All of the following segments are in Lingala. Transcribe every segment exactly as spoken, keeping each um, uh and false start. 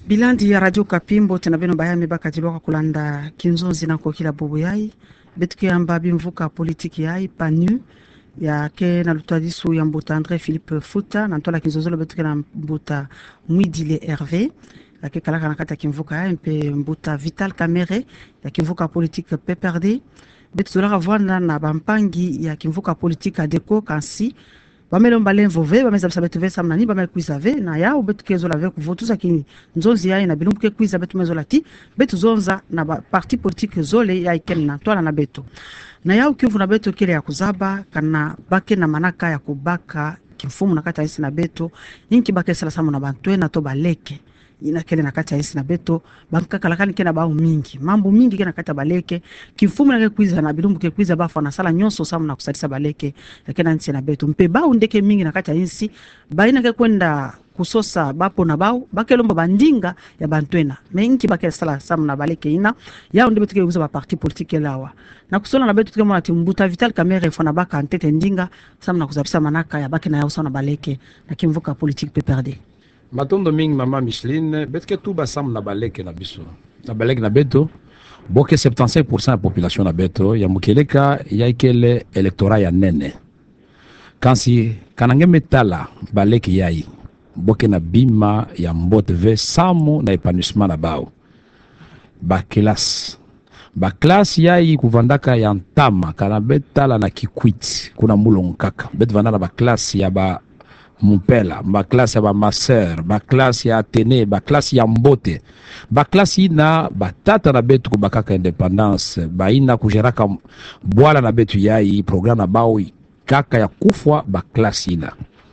Bilandi ya Radio Kapimbo tena beno bayame bakatilwa kulanda kinzonzi na kokila bobo yai betke amba bimvuka politiki yai panu ya ke na lutadisu ya mbuta André Philippe Futa na ntola kinzonzo betke na mbuta Mwidile Hervé ya ke kalaka na kata kimvuka yai mpe mbuta Vital Kamere ya kimvuka politiki P P R D betzola ravwana na bampangi ya kimvuka politiki Adeko kansi bamelo mbale mvove bameza bisabetu vesa mnani bamelo kuizave na ya ubetu kezo la veku votu za kini nzonzi ya ina bilumbuke kuiza betu mezo lati betu zonza na ba parti politique zole ya ikeni na toala na betu na ya ukivu na betu kile ya kuzaba kana bake na manaka ya kubaka kimfumu na kata isi na betu inki bake sala samu na bantwe na to baleke ina kele na kata isi na beto banka kalakani kena bao mingi mambo mingi kena kata baleke kifumu na kuiza na bilumbu ke kuiza bafa na sala nyonso samu na kusadisa baleke lakini nsi na beto mpe bao ndeke mingi na kata isi baina ke kwenda kusosa bapo na bao bakelomba bandinga ya bantwena mengi bakela sala samu na baleke ina ya onde beto ke kuza ba parti politique lawa na kusola na beto ke mwana timbuta Vital Kamere fona baka antete ndinga samu na kuzabisa manaka ya baki na yao sana baleke na kimvuka politique P P R D. Matondo mingi mama Micheline betke tout basam na baleke na biso na baleke na beto boke soixante-quinze pour cent ya population na beto ya mukeleka ya ikele electorat ya nene kansi kanange metala baleke yai boke na bima ya mbote ve samu na épanouissement na bao ba classe ba classe yai kuvandaka ya ntama kana betala na kikwit kuna mulonkaka bet vandana ba classe ya ba Mupela, ba classe ya ba maser, ba classe ya Atene, ba classe ya Mbote, ba classe ina ba tata na betu kubakaka independance, ba ina kujeraka bwala na betu yai programme na bao kaka ya kufwa ba classe ina.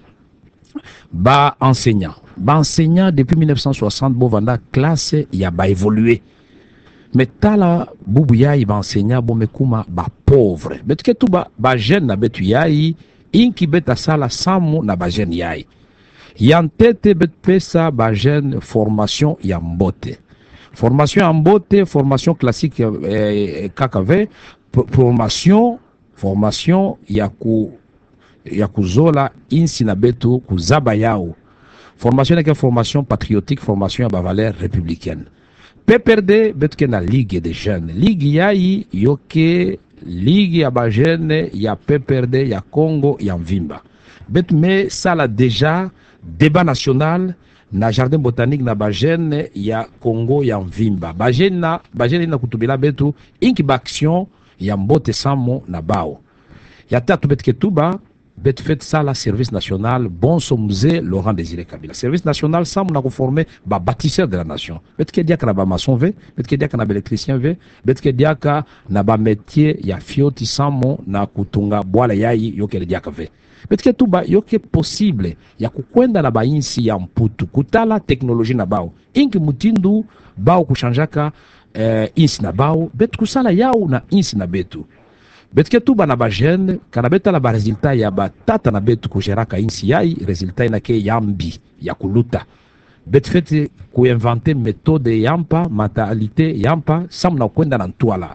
Ba enseignant, ba enseignant depuis mille neuf cent soixante bo vanda classe ya ba évoluer. Metala bubu yai ba enseignant bo mekuma ba pauvre. Betu ke tu ba ba jeune na betu yai inki beta sala samu na bajen yai yantete bet pesa bajen formation ya mbote formation ya mbote formation classique eh, kakave formation formation ya ku ya kuzola insi na betu kuzaba yao formation ya formation patriotique formation ya ba valeur républicaine P P R D betke na ligue des jeunes ligue yai yoke Ligue ya bajene ya P P R D ya Congo ya Mvimba. Bet me sala déjà débat national na jardin botanique na bajene ya Congo ya Mvimba. Bajene na bajene na kutubila betu inki baction ya mbote samo na bao. Ya tatu betke tuba bet fait sala service national bon somze Laurent Désiré Kabila. Service national sam na conformer ba bâtisseur de la nation. Bet ke diaka na ba maçon ve, bet ke diaka na ba électricien ve, bet ke diaka na ba métier ya fioti samo na kutunga bwala yai yoke diaka ve. Bet ke tuba yoke possible ya kukwenda na ba insi ya mputu kutala teknologie na bao. Inki mutindu bao kushanjaka eh, insi na bao, bet kusala yao na insi na betu. Betke tuba na ba jeune kana beta la ba resultat ya ba tata na betu kujeraka insi yai resultat ina ke yambi ya kuluta bet fait ku inventer méthode yampa mentalité yampa sam na kwenda na ntwala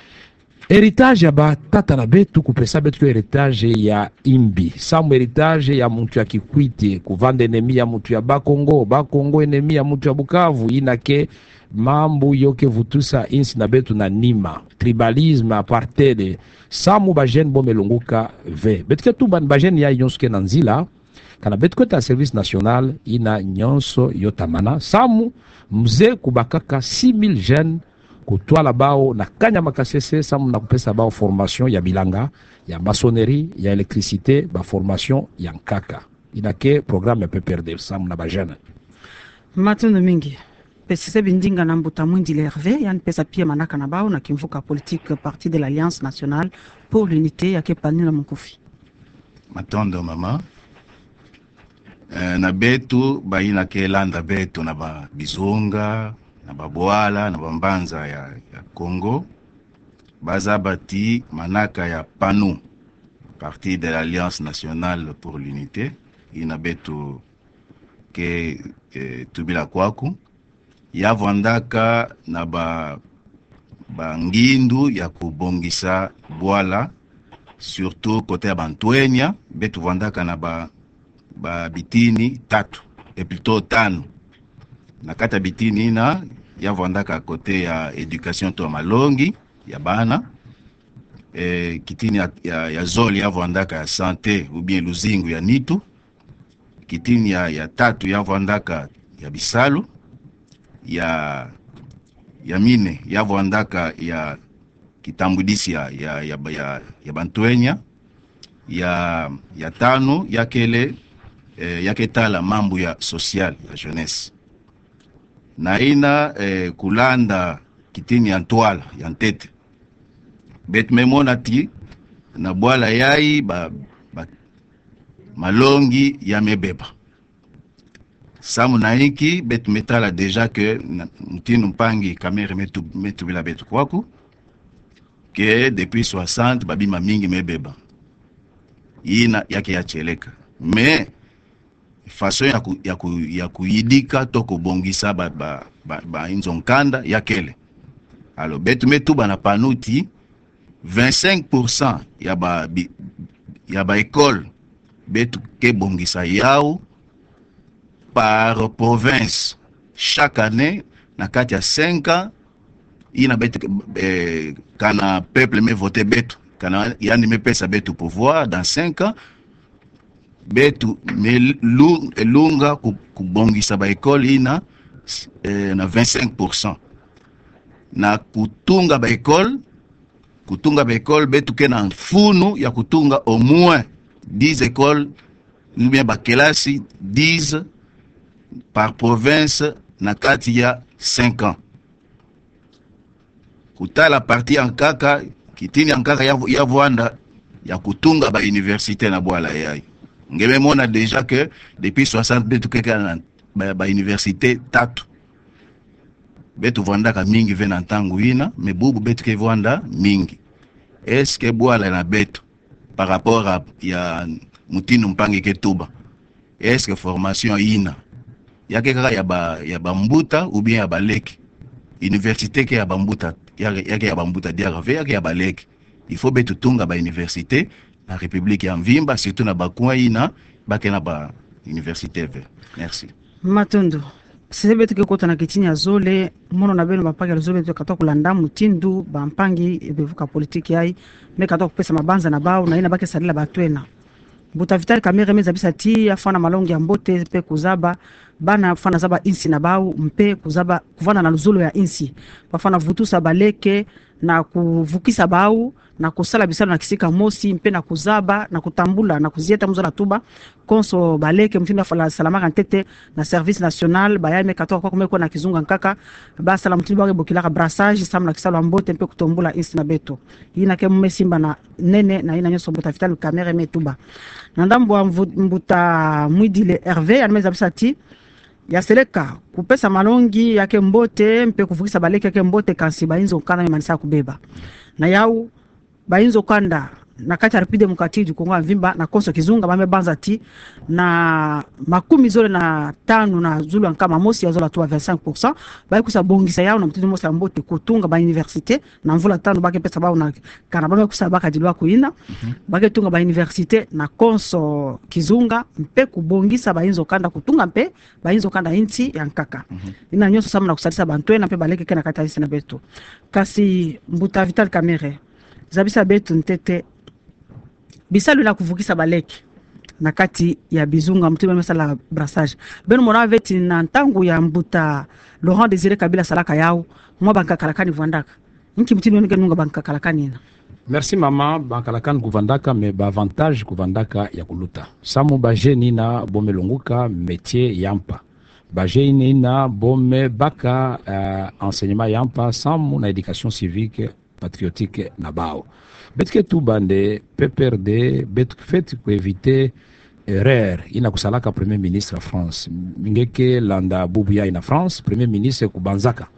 héritage ya ba tata na betu kupesa betu héritage ya imbi sam héritage ya muntu ya kikwiti kuvanda enemi ya muntu ya Bakongo Bakongo enemi ya muntu ya Bukavu ina ke mambo yoke vutusa insi na betu na nima tribalisme apartheid samu ba jeune bo melunguka ve betke tu ban ba jeune ya yonske na nzila kana betko ta service national ina nyonso yotamana samu mzee kubakaka six mille jeunes kutwala bao na kanya makasese samu na kupesa bao formation ya bilanga ya maçonnerie ya électricité ba formation ya nkaka ina ke programme P P R D samu na ba jeune Matondo mingi Pesise bindinga na mbuta Mwidile Hervé yani pesa pia manaka na bao na kimvuka politique parti de l'Alliance nationale pour l'unité ya kepani na mkufi. Matondo mama e, na betu baina ke landa betu na ba bizonga na babwala na bambanza ya, ya Congo baza bati manaka ya panu parti de l'Alliance nationale pour l'unité ina betu ke e, tubila kwaku ya vandaka na ba bangindu ya kubongisa bwala surtout côté ya Bantwenya betu vandaka na ba ba bitini tatu et plutôt tano na kata bitini ina ya vandaka kote ya education to malongi ya bana eh, kitini ya, ya, ya zoli ya vandaka ya sante ou bien luzingu ya nitu, kitini ya, ya tatu ya vandaka ya bisalu, ya ya mine ya vandaka ya kitambudisi ya ya ya, ya, ya Bantuenya, ya ya tano yakele eh, yaketala mambo ya social ya jeunesse, na ina eh, kulanda kitini ya ntwala ya ntete bet memona ti na bwala yai ba, ba malongi ya mebeba samu na iki bet metala deja que mtinu mpangi kamere metu metu bila betu kwaku que depuis soixante babima mingi mebeba ina yake ya cheleka me façon ya ku, ya ku, ya kuyidika to kubongisa ba ba, ba, ba inzonkanda yakele alors betu metu bana panuti vingt-cinq pour cent ya ba bi, ya ba école betu ke bongisa yao par province chaque année na kati ya cinq ans ina betu eh, kana peuple me voter betu kana yani me pesa betu pouvoir dans cinq ans betu me lunga kubongisa ba école ina eh, na vingt-cinq pour cent na kutunga ba école kutunga ba école betu ke na funu ya kutunga au moins dix écoles ou bien ba kelasi dix par province na kati ya cinq ans kutala parti ankaka kitini ankaka ya, ya Vwanda ya kutunga ba université na bwala yayi ngeme mona déjà que depuis soixante betu keka na ba, ba université tatu betu Vwanda ka mingi vena ntangu ina me bubu betu ke Vwanda mingi est-ce que bwala na betu par rapport à ya mutinu mpangi ke tuba est-ce que formation ina yake kaka ya ba ya bambuta ou bien ya baleki université ke ya bambuta yake ya bambuta diarave yake ya baleki il faut betu tunga ba université na république ya Mvimba surtout na bakwa ina bake na ba université ve. Merci Matondo sebe tuke kota na kitini ya zole mono na beno bapaka ya zole tukatoka kulanda mutindu bampangi bevuka politiki yai mekatoka kupesa mabanza na bao na ina bake salila batwena buta vitali kamere meza bisa ti afana malongi ya mbote pe kuzaba bana fana zaba insi na bao mpe kuzaba kuvana na luzulo ya insi bafana vutusa baleke na kuvukisa bao na kusala bisala na kisika mosi mpe na kuzaba na kutambula na kuzieta mzola tuba konso baleke mtinda fala salama ntete na service national bayame katoka kwa kumeko na kizunga nkaka ba sala mtinda wa bokilaka brassage samla kisalo mbote mpe kutombula insi na beto ina ke mmesimba na nene na ina nyoso mbuta vitali kamera metuba na ndambo wa mbuta mwidile Hervé anameza bisati ya seleka kupesa malongi yake mbote mpe kuvukisa baleke yake mbote kansi bainzo kana manisa kubeba na yau bainzo kanda na kati aripide mukatiji Kongo Mvimba na konso kizunga bame banza ti na makumi zole na tano na zulu kama mosi ya zola toa vingt-cinq pour cent ba kusa bongisa yao na mtindi mosi mbote kutunga ba université na mvula tano bake pesa bao na kana bame kusa baka dilwa kuina mm -hmm. bake tunga ba université na konso kizunga mpe kubongisa ba inzo kanda kutunga mpe ba inzo kanda inti ya nkaka mm -hmm. ina nyoso sama na kusalisa bantwe na mpe baleke kana kata isi na beto kasi mbuta vital kamere zabisa betu ntete bisalu la kuvukisa baleki na kati ya bizunga mtume mesala brassage beno mona veti na ntangu ya mbuta Laurent Désiré Kabila salaka yao mwa banka kalakani Vwandaka nki mtino nige nunga banka kalakani na. Merci mama banka kalakani kuvandaka me ba avantage kuvandaka ya kuluta samu baje nina bome longuka métier yampa baje nina bome baka uh, enseignement yampa samu na éducation civique patriotique na bao betke tu bande P P R D bet fait pour éviter erreur ina kusalaka premier ministre France ngeke landa bubuya ina France premier ministre kubanzaka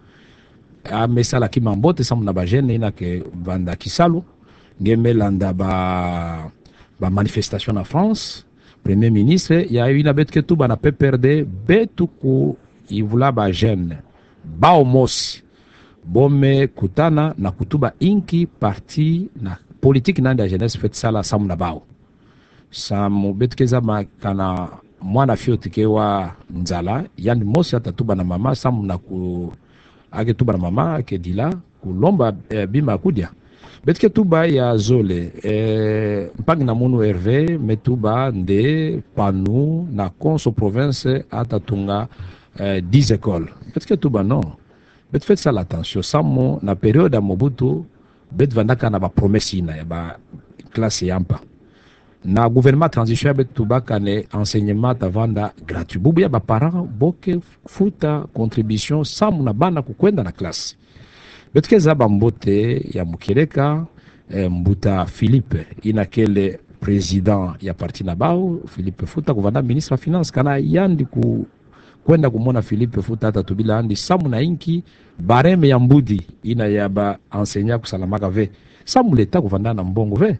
a mesala kimambote samu na bajene ina ke banda kisalu ngeme landa ba ba manifestation na France premier ministre ya ina betke tu bana P P R D betu ku ivula bajene baomosi bome kutana na kutuba inki parti na politique nanda jeunesse fait sala samu na bao samu betkeza ma kana mwana fioti ke wa nzala yani mosi hata tuba na mama samu na ku ake tuba na mama ake dila kulomba eh, bima kudia betike tuba ya zole eh, mpangi na munu Hervé metuba nde panu na konso province hata tunga eh, dix écoles betike tuba non bet fait ça l'attention samu na période ya Mobutu bet vandaka na ba promesse ina ya ba classe yampa na gouvernement transition bet tubaka ne enseignement tavanda gratuit bubu ya ba parents boke futa contribution samu na bana kukwenda na classe betike zaba mbote ya mukeleka eh, mbuta Philippe inakele président ya parti na bao Philippe futa kuvanda ministre wa finance kana yandi ku kwenda kumona Philippe futa hata tubila andi samu na inki bareme ya mbudi ina ya ba enseignant kusalamaka ve samu leta kuvanda na mbongo ve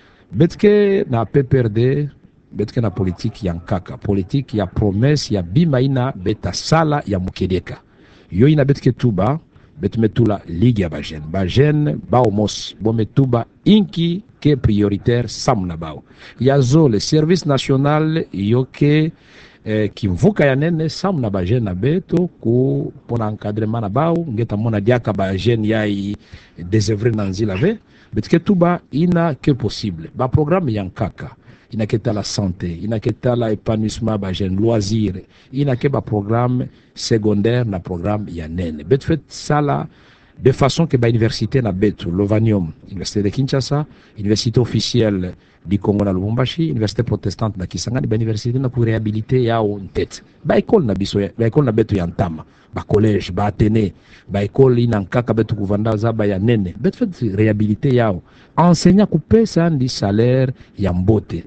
betike na P P R D betike na politique ya nkaka politique ya promesse ya bima ina beta sala ya mukeleka yo ina betike tuba betumetula ligue ya bajen bajen bao mos bometuba inki ke prioritaire samna bao ya zole service national yoke eh, kimvuka ya nene samna bajen na beto ku pona encadrement na bao ngeta mona diaka bajen yai désœuvré na nzila ve betike tuba ina ke possible ba programme yankaka ina keta la santé ina keta la épanouissement ba jeune loisir ina ke ba programme secondaire na programme ya nene bet fait ça là de façon que ba université na betu Lovanium université de Kinshasa université officielle du Congo na Lubumbashi université protestante na Kisangani ba université na ku réhabiliter ya on tête ba école na biso ba école na betu ya ntama ba collège ba Athénée ba école ina nkaka betu kuvanda za ba ya nene bet fait réhabiliter yao enseignant ku pesa ndi salaire ya mbote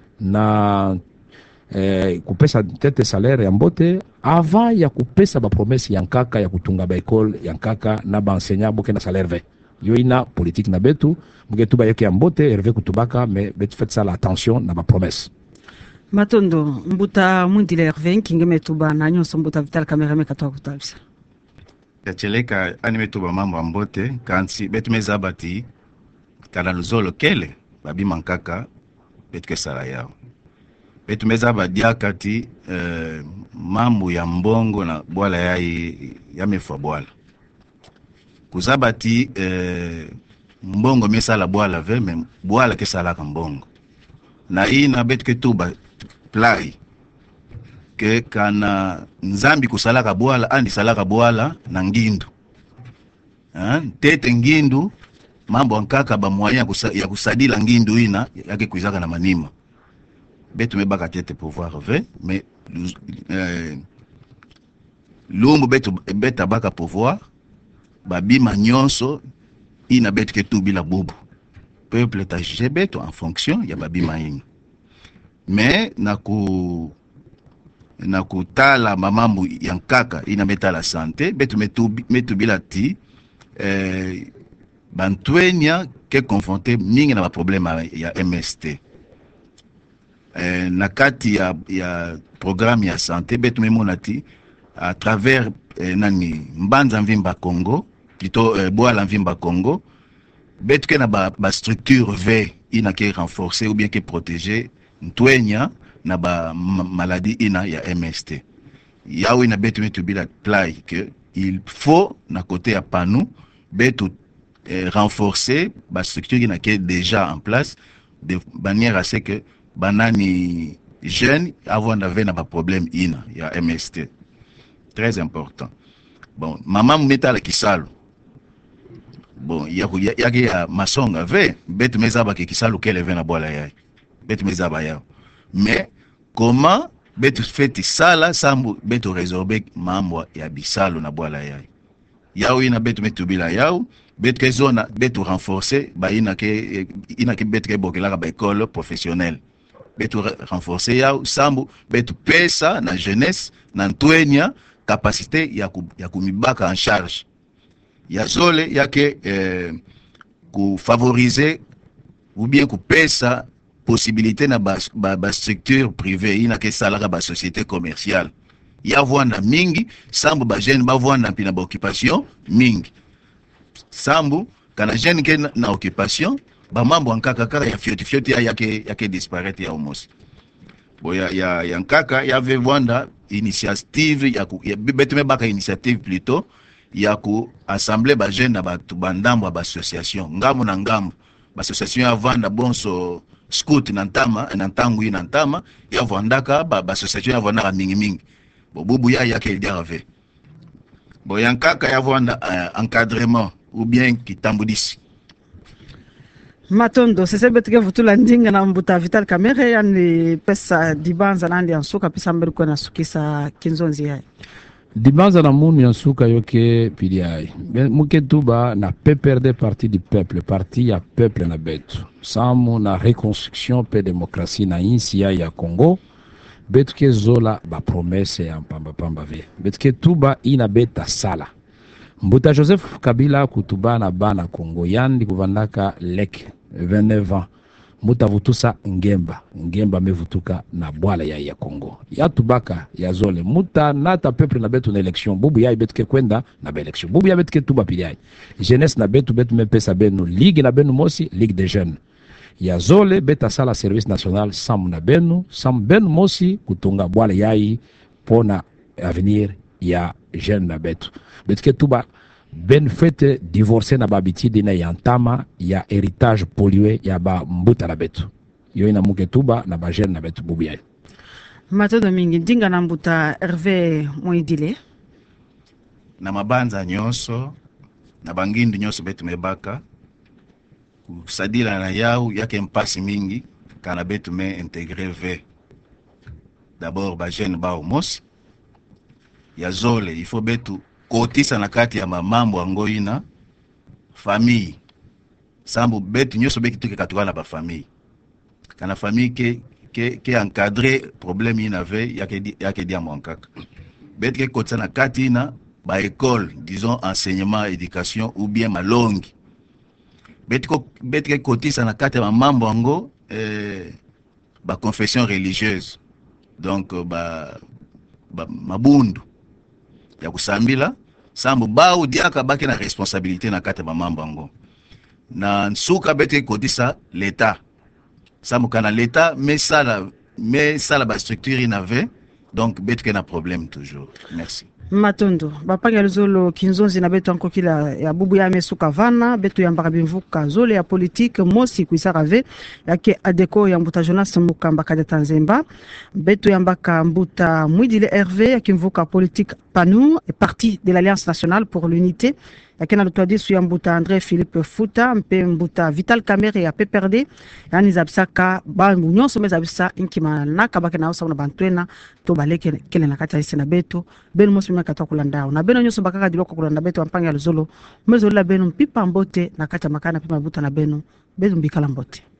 na eh, kupesa tete salaire ya mbote avant ya kupesa ba promesse ya nkaka ya kutunga ba école ya nkaka na ba enseignant boke na salaire ve yo ina politique na betu mgetu ba yoke ya mbote Hervé kutubaka mais betu fait ça la attention na ba promesse Matondo mbuta mundile Hervé kinge metuba na nyonso mbuta Vital Kamerhe mekatoa kutabisa yacheleka animetuba mambo ya mbote kansi betu mezabati kana luzolo kele babima nkaka betike sala yao betu meza badiaka ti eh, mambo ya mbongo na bwala ya yamefa bwala kuzabati eh, mbongo mesala bwala ve me bwala ke sala ka mbongo na hii na betike tuba plai ke kana nzambi kusalaka bwala andi salaka bwala na ngindu ha? Tete ngindu mambo nkaka ba moyen kusa, ya kusadila ngindu ina yake kuizaka na manima betu mebaka tete pouvoir ve mais euh, lumbu betu beta baka pouvoir babima nyonso ina betu ke tu bila bubu peuple ta juge betu en fonction ya babima ina mais na ku na kutala mamambu ya nkaka ina meta la santé betu metu metu bila ti euh, bantuenya ke confronté mingi na ba problème ya M S T eh, na kati ya, ya programme ya santé betu memonati à travers eh, nani mbanza mvimba Congo plutôt eh, boala mvimba Congo betu ke na ba, ba structure V ina ke renforcer ou bien ke protéger ntwenya na ba maladie ina ya M S T yawe na betu metu bila play que il faut na côté ya panu betu Eh, renforcer la structure qui est déjà en place de manière à ce que banani jeunes avant d'avoir un problème ina il y a M S T très important bon maman meta la kisalo bon il y a il y a il y a masonga ve bet mezaba ke kisalo kele vena bola ya bet mezaba ya mais comment bet fait sala sambu bet résorber mambo ya bisalo na bola ya yao ina bet metubila yao betke zona betu renforcer ba ina ke ina ke betke bokela ba école professionnelle betu renforcer ya sambu betu pesa na jeunesse na ntwenya capacité ya ku, ya kumibaka en charge ya zole yake eh, ku favoriser ou bien ku pesa possibilité na ba, ba, ba structure privée ina ke salaka ba société commerciale ya vwanda mingi sambu ba jeune ba vwanda pina ba occupation mingi sambu kana jeune ke na, na occupation ba mambo ankaka kaka ya fioti fioti ya yake yake disparaître ya almost Bon ya ya ya nkaka ya ve Rwanda initiative ya ku ya betu me baka initiative plutôt ya ku assembler ba jeune na ba bandambo ba association ngamu na ngamu ba association ya Rwanda bonso scout na ntama na ntangu ina ntama ya Rwandaka ba ba association ya Rwanda mingi mingi bo bubu ya ya ke diave bo ya nkaka ya Rwanda uh, encadrement ou bien kitambudisi Matondo sese betike vutula ndinga na mbuta Vital Kamerhe yani pesa dibanza nandi ansuka pesa mbele kwa nasukisa Kinzonzi hai dibanza na munu yansuka yoke pili hai muke tuba na P P R D parti du peuple parti ya peuple na betu samu na reconstruction pe demokrasi na insi ya ya Congo betu ke zola ba promesse ya mpamba pamba ve betu ke tuba ina beta sala Mbuta Joseph Kabila kutuba na bana Congo yandi kuvandaka lek vingt-neuf ans Mbuta vutusa ngemba ngemba mevutuka na bwala ya ya Congo ya tubaka ya zole muta nata peuple na betu na election bubu ya betke kwenda na ba election bubu ya betke tuba piliai jeunesse na betu betu mepesa benu ligue na benu mosi ligue des jeunes ya zole beta sala service national sam na benu sam benu mosi kutunga bwala yai pona avenir ya jeune na betu betke tuba ben fete divorcé na babiti dina yantama ya héritage pollué ya ba mbuta na betu yo ina muke tuba na ba jeune na betu bubu yai Matondo mingi ndinga na mbuta Hervé Moidile na mabanza nyonso na bangindi nyonso betu mebaka kusadila na yau yake mpasi mingi kana betu me intégré ve d'abord ba jeune ba omos ya zole il faut betu kotisa na kati ya mamambo angoina famille sambu betu nyonso beki tuke katukana ba famille kana famille ke ke ke encadrer problème ina ve yake yake dia mwankaka betu ke kotisa na kati na ba école disons enseignement éducation ou bien malongi betu ko betu ke kotisa na kati ya mamambo ango eh ba confession religieuse donc ba, ba mabundu ya kusambila sambu bao diaka baki na responsabilité na kati ba mambo ngo na nsuka bete kodisa l'état sambu kana l'état mais ça la mais ça la ba structure inave donc bete na problème toujours. Merci. Matondo bapanga luzolo Kinzonzi na betu anko kila ya bubu ya mesuka vana betu ya mbaka bimvuka zole ya politique mosi kuisarave yake adeko ya mbuta Jonas Mukamba kade Tanzemba betu ya mbaka mbuta Mwidile Hervé yake mvuka politique Panou et parti de l'Alliance nationale pour l'unité yake na lutwadi su ya mbuta André Philippe Futa mpe mbuta Vital Kamerhe ya P P R D yani zabisaka ba nyonso mezabisa inkima naka bake na usa na bantwena to baleke kele na kata isi na betu benu mosi kata kulandao na beno nyonso bakaka diloko kulanda betu ampanga luzolo mezo la benu mpipa mbote na kata makana pima buta na benu betu mbikala mbote.